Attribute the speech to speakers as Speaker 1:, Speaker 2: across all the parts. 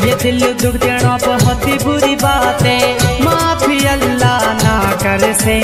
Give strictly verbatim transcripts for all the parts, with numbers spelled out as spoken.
Speaker 1: ये दिल दुख देना बहुत ही बुरी बात है, माफी अल्लाह ना कर से।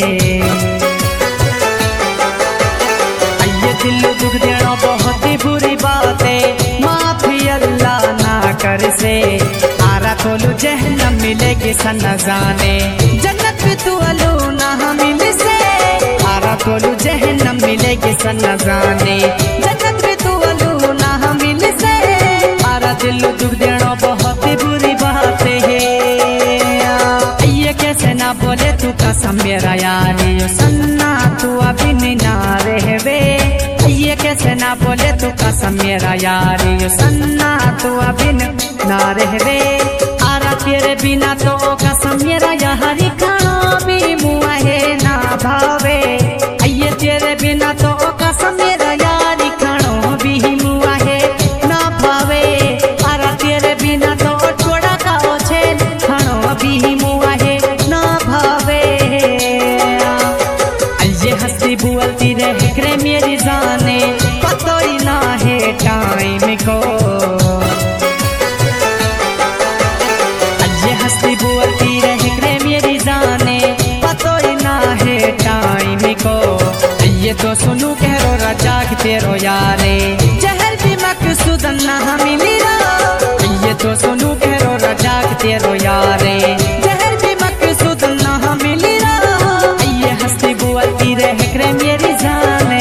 Speaker 1: ये दिल दुख देना बहुत ही बुरी बात है, माफी अल्लाह ना कर से। आरा तोलू जहन्नम मिलेगी सन जाने, जन्नत भी तू अलू ना मिल से। आरा तोलू जहन्नम मिलेगी सन जाने, जन्नत भी तू अलू ना मिल से। आरा दिल दुख देना बहुत ही बुरी बात है, ये कैसे ना बोले तू कसम मेरा यार यो सन्ना तू अभी नहीं ना रहवे। ये कैसे ना बोले तू कसम मेरा यार यो सन्ना तू अभी ना रहवे। आरा तेरे बिना तो कसम मेरा यार खाना भी मुआ है ना भावे। ये तेरे बिना तो कसम मेरा यार खाना भी मुआ है ना भावे। आरा तेरे बिना तो छोड़ा का छे खाना भी मुआ है ना भावे। ये हंसती बोलती रहे करे मेरी जाने, पता ही ना है टाइम को। ये हंसती बोलती रहे करे मेरी जाने, पता ही ना है टाइम को। ये तो सुनू कहो रजा के तेरो यारे, जहर भी मकसूद ना मिली। ये तो सुनू कहो रजा के तेरो यारे, जहर भी मकसूद ना मिली। ये हंसती बोलती रहे करे मेरी जाने।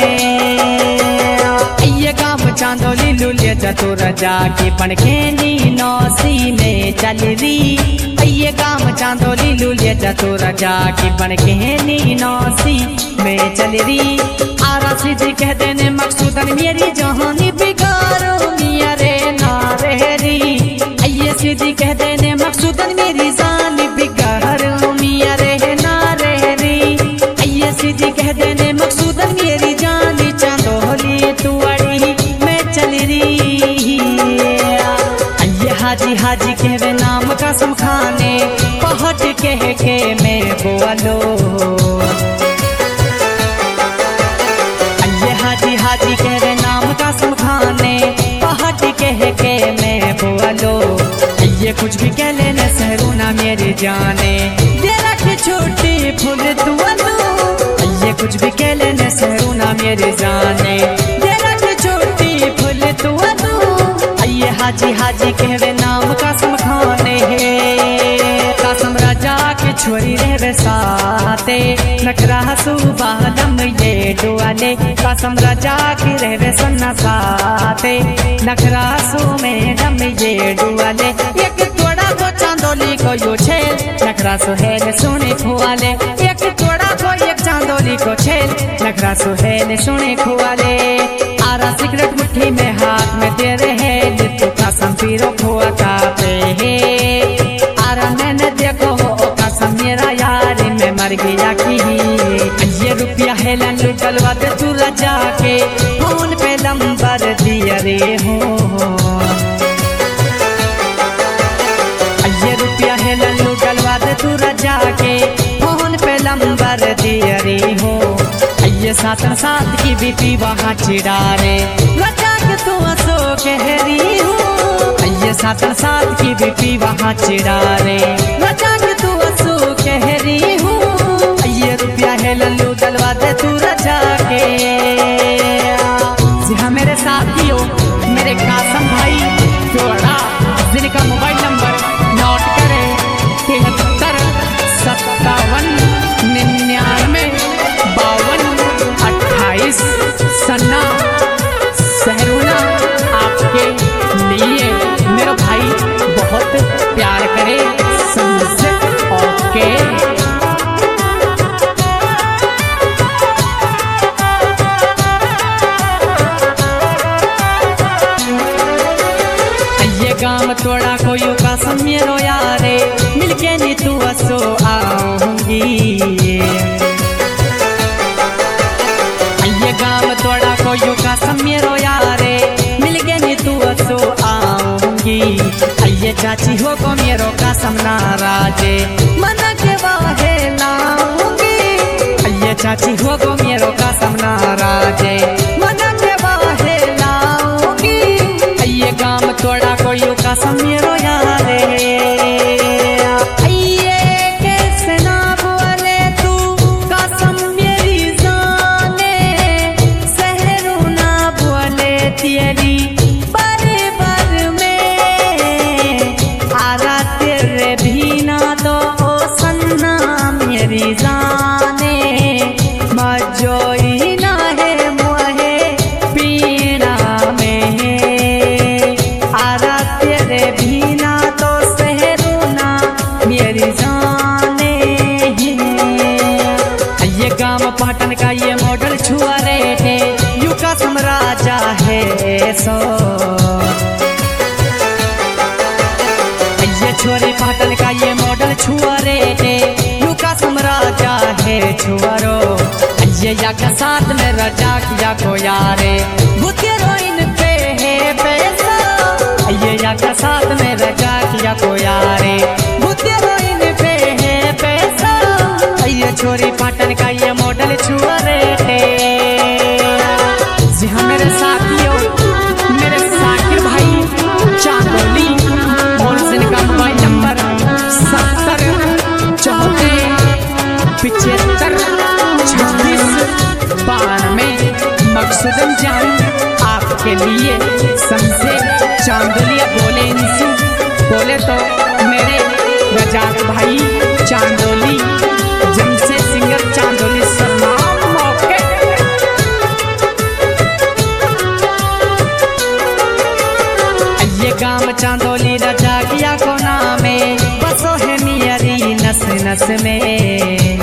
Speaker 1: ये गाँव चांदोली लुलिया चतुर जाके पणखेनी नौसी में चल री। ये गाँव चांदोली लुलिया चतुर जाके पणखेनी नौसी में चल री। आरा सीधी कह देने मकसूदन मेरी जहानी बिगाड़ो मिया रे ना रहरी। ये सीधी कह देने मकसूदन मेरी जान बिगाड़ो मिया रे ना रहरी। ये सीधी कह देने मकसूदन मेरी जान चांदोली तू अड़ी में चल री। ये हाजी हाजी कहवे नाम कसम खाने, पहट कह के मैं बोलो। ये हाजी हाजी कहवे नाम कसम खाने, पहट कह के मैं बोलो। ये कुछ भी कह लेने सहरूना मेरी जाने, तेरा की छोटी फूल दुआलो। ये कुछ भी कह लेने सहरूना मेरी जाने, तेरा की छोटी फूल दुआलो। ये हाजी हाजी कहवे नाम कसम खाने है, कसम राजा की छोरी रहवे साथे। नखरा सुबह दम ये डुआले, कसम राजा की रहवे सन्ना साथे। नखरा सु में दम ये डुआले, एक तोड़ा को चांदोली को यो छेल। नखरा सुहेल सुने खुआले, एक तोड़ा को एक चांदोली को छेल। नखरा सुहेल सुने खुआले। आरा सिगरेट मुट्ठी में हाथ में तेरे है, तू कसम पीरो खुआ खाते है। आरा मैंने देखो कसम मेरा यार मैं मर गया की। ये रुपया है लल्लू डलवा दे तू रजा के, फोन पे नंबर दिया रे हो। ये रुपया है लल्लू डलवा दे तू रजा के, फोन पे नंबर दिया रे हो। ये सातन सात की बीती वहाँ चिड़ा रे, रजा के तू असो कह रही हो। ये सातन सात की बीती वहाँ चिड़ा रे, रजा के तू असो कह रही हो। ये रुपया है लल्लू डलवा दे तू रजा के। जी हाँ मेरे साथियों, मेरे कासम भाई जोड़ा, जिनका मोबाइल नंबर नोट करें तिहत्तर सत्तावन निन्यानवे बावन अट्ठाईस। सन्ना सहरूना आपके लिए मेरा भाई बहुत प्यार करे। समझे ओके। ये गाँव तोड़ा कोई कसम मेरो यारे, मिलके नी तू असो आऊंगी। ये गाँव तोड़ा कोई कसम मेरो यारे, मिलके नी तू असो आऊंगी। ये चाची हो को मेरो कसम नाराजे, मना के वाहे लाऊंगी। ये चाची हो को मेरो कसम नाराजे, मना के वाहे लाऊंगी। ये गाँव तोड़ा कोई कसम मेरो यारे अये कैसे ना बोले तू कसम मेरी जाने सहरू ना बोले तेरी बारे बार में आरा तेरे भी ना दो सन्ना मेरी जाने मजोई ना है मोहे पीना में आरा तेरे भी ना तो सहरू ना मेरी जाने ये गांव पाटन का ये मॉडल छुआ रे है यू का समराजा है सो ये छोरी पाटन का ये मॉडल छुआ रे है यू का समराजा है छुआरो ये या का साथ में रजा किया को यारे बुतेरो इन पे है पैसा ये या का साथ में रजा किया को यारे बुतेरो इन पे है पैसा ये छोरी पाटन का ये मॉडल छुआ रे है जी हाँ मेरे साथियों मेरे साकिर भाई चांदोली होलसेल का मोबाइल नंबर सत्तर चौहत्तर पिछहत्तर छब्बीस बानवे मकसूदन जान आपके लिए समझे चांदोलिया बोले इनसे बोले तो मेरे रजाक भाई चांदोली जमशेद सिंगर चांदोली सलाम मौके ये गांव चांदोली रजा किया को नामे बसो है मियरी नस नस में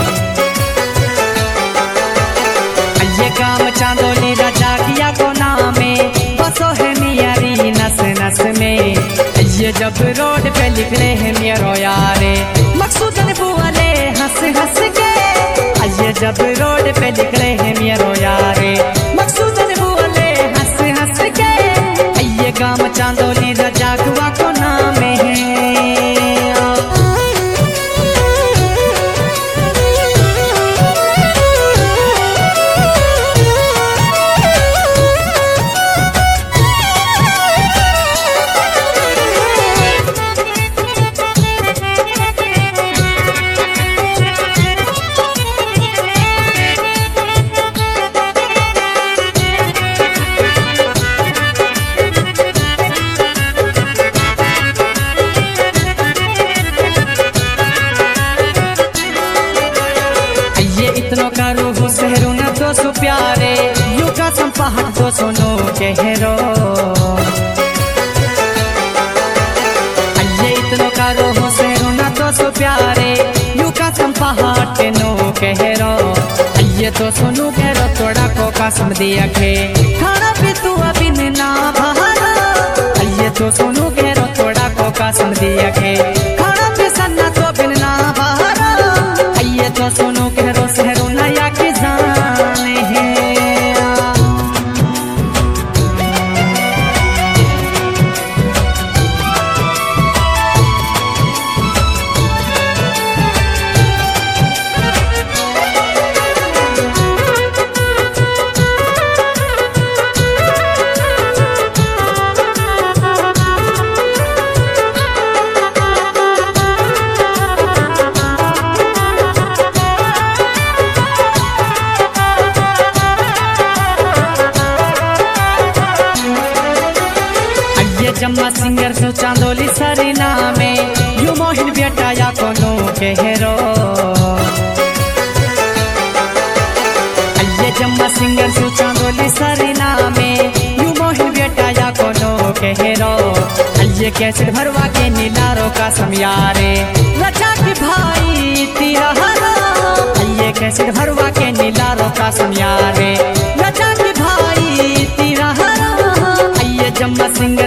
Speaker 1: ये गांव चांदोली रजा किया को नामे बसो है मियारी नस नस में ये जब रोड पे निकले हैं मेरो यारे मकसूदन बुआले हंस हंस के ये जब रोड पे निकले हैं मेरो यारे मकसूदन बुआले हंस हंस के ये गांव चांदोली रजा कुआ को नामे है सहरो न दो सो प्यारे यू का संपहा दो सुनो कहरो ये इतनो करो हो सहरो न दो सो प्यारे यू का संपहा नो कहरो ये तो सुनो कहरो थोड़ा को कसम दिया के खाना भी तू अभी ना बहाना ये तो सुनो कहरो थोड़ा को कसम दिया के खाना भी सन्ना तो बिन ना बहाना ये तो सुनो कहरो सहरो नया के जाने हैं जम्मा सिंगर सो चांदोली सरीना में यू मोहिन बेटा या कोनो कहरो ये जम्मा सिंगर सो चांदोली सरीना में यू मोहिन बेटा या कोनो कहरो ये कैसे भरवा के नीलारो का समयारे रचा के भाई तिरहरा ये कैसे भरवा के नीलारो का समयारे रचा के भाई तिरहरा ये जम्मा सिंगर